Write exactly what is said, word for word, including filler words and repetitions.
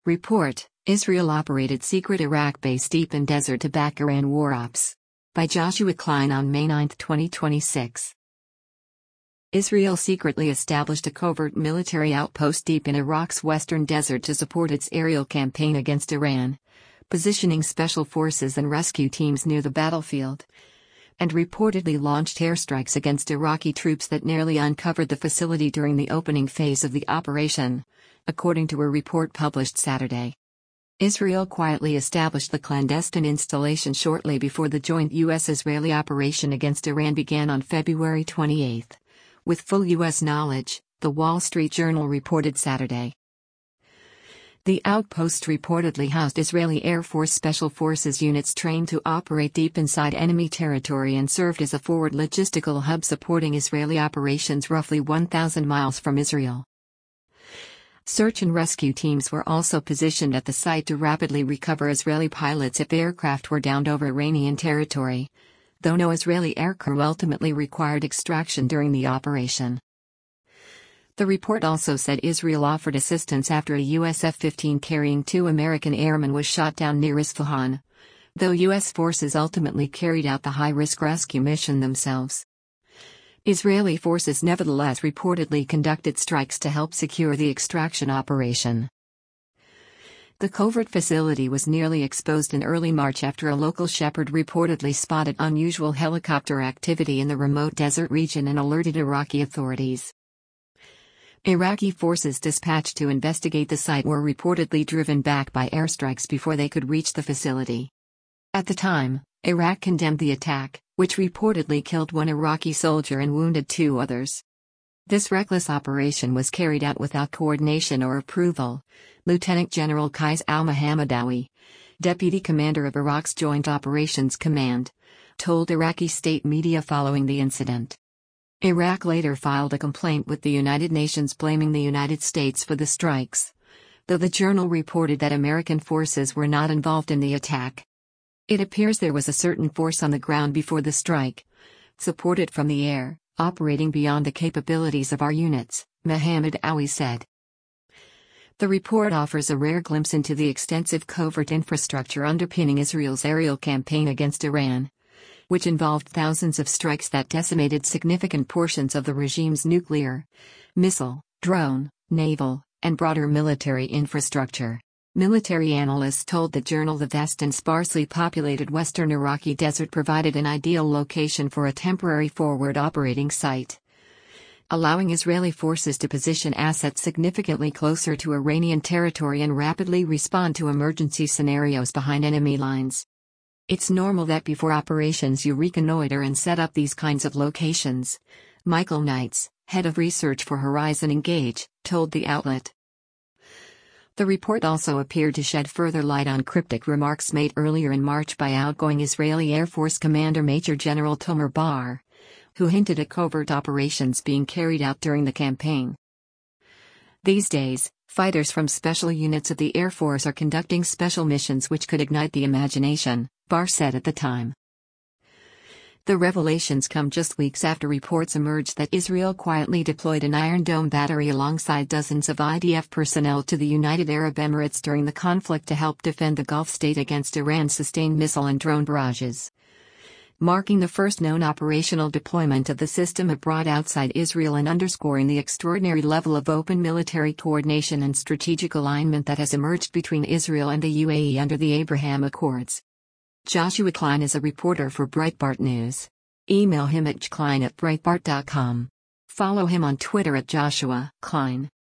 Report: Israel operated secret Iraq base deep in desert to back Iran war ops. By Joshua Klein on May ninth, twenty twenty-six. Israel secretly established a covert military outpost deep in Iraq's western desert to support its aerial campaign against Iran, positioning special forces and rescue teams near the battlefield, and reportedly launched airstrikes against Iraqi troops that nearly uncovered the facility during the opening phase of the operation, according to a report published Saturday. Israel quietly established the clandestine installation shortly before the joint U S-Israeli operation against Iran began on February twenty-eighth. With full U S knowledge, The Wall Street Journal reported Saturday. The outpost reportedly housed Israeli Air Force Special Forces units trained to operate deep inside enemy territory and served as a forward logistical hub supporting Israeli operations roughly one thousand miles from Israel. Search and rescue teams were also positioned at the site to rapidly recover Israeli pilots if aircraft were downed over Iranian territory, though no Israeli aircrew ultimately required extraction during the operation. The report also said Israel offered assistance after a U S F fifteen carrying two American airmen was shot down near Isfahan, though U S forces ultimately carried out the high-risk rescue mission themselves. Israeli forces nevertheless reportedly conducted strikes to help secure the extraction operation. The covert facility was nearly exposed in early March after a local shepherd reportedly spotted unusual helicopter activity in the remote desert region and alerted Iraqi authorities. Iraqi forces dispatched to investigate the site were reportedly driven back by airstrikes before they could reach the facility. At the time, Iraq condemned the attack, which reportedly killed one Iraqi soldier and wounded two others. This reckless operation was carried out without coordination or approval, Lieutenant General Qais al-Mohammadawi, deputy commander of Iraq's Joint Operations Command, told Iraqi state media following the incident. Iraq later filed a complaint with the United Nations blaming the United States for the strikes, though the journal reported that American forces were not involved in the attack. It appears there was a certain force on the ground before the strike, supported from the air, operating beyond the capabilities of our units, Mohammadawi said. The report offers a rare glimpse into the extensive covert infrastructure underpinning Israel's aerial campaign against Iran, which involved thousands of strikes that decimated significant portions of the regime's nuclear, missile, drone, naval, and broader military infrastructure. Military analysts told the journal the vast and sparsely populated western Iraqi desert provided an ideal location for a temporary forward operating site, allowing Israeli forces to position assets significantly closer to Iranian territory and rapidly respond to emergency scenarios behind enemy lines. It's normal that before operations you reconnoiter and set up these kinds of locations, Michael Knights, head of research for Horizon Engage, told the outlet. The report also appeared to shed further light on cryptic remarks made earlier in March by outgoing Israeli Air Force Commander Major General Tomer Bar, who hinted at covert operations being carried out during the campaign. These days, fighters from special units of the Air Force are conducting special missions which could ignite the imagination, Bar said at the time. The revelations come just weeks after reports emerged that Israel quietly deployed an Iron Dome battery alongside dozens of I D F personnel to the United Arab Emirates during the conflict to help defend the Gulf state against Iran's sustained missile and drone barrages, marking the first known operational deployment of the system abroad outside Israel and underscoring the extraordinary level of open military coordination and strategic alignment that has emerged between Israel and the U A E under the Abraham Accords. Joshua Klein is a reporter for Breitbart News. Email him at j klein at breitbart dot com. Follow him on Twitter at Joshua Klein.